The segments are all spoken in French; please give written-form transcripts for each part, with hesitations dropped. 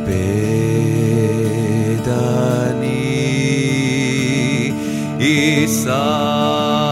Bedani Isa.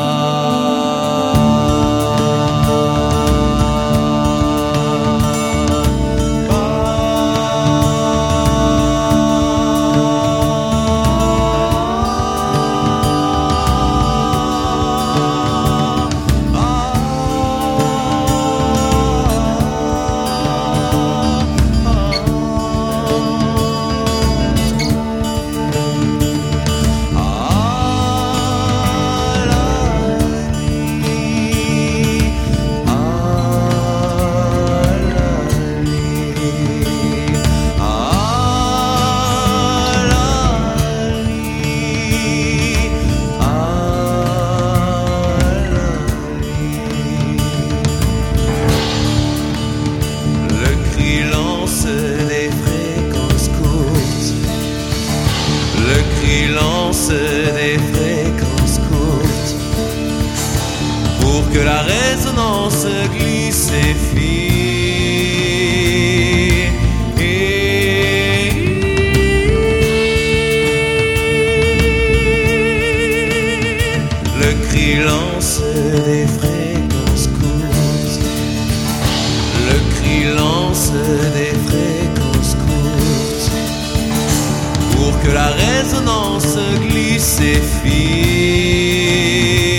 Des fréquences courtes pour que la résonance glisse et file. Le cri lance des fréquences courtes. Le cri lance des fréquences courtes pour que la résonance glisse et file.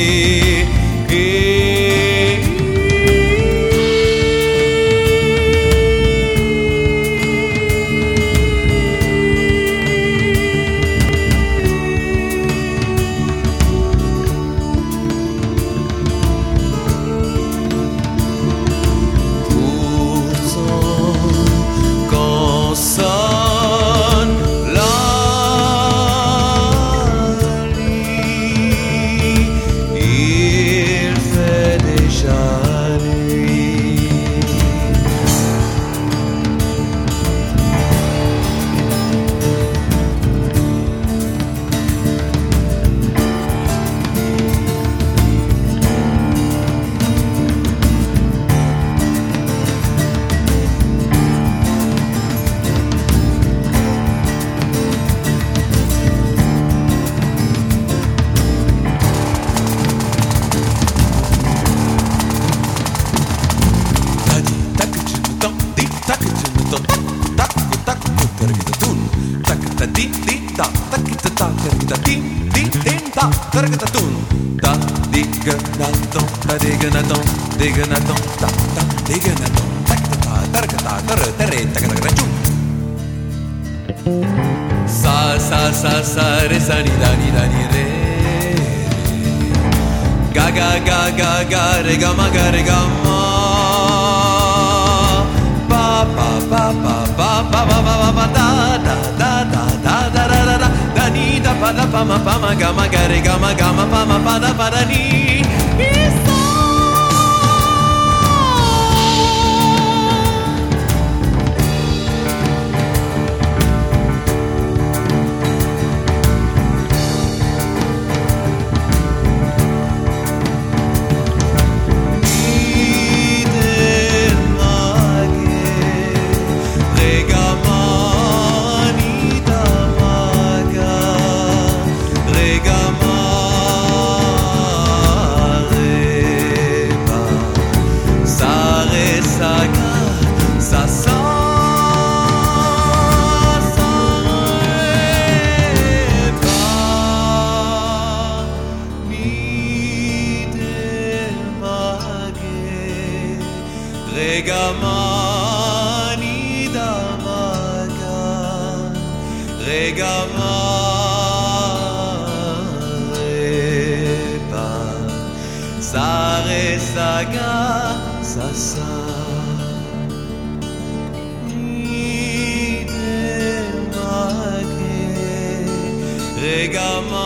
Sa sa sa sa re sa ni da re ga ga ga ga ga re ga ma pa pa pa pa pa pa pa pa pa da da da da da da da da da ni da pa ma ga ma re ga ma pa ma pa da ni. Regamani damaga, regamareba, sare saga sasa. Idemage, regamani.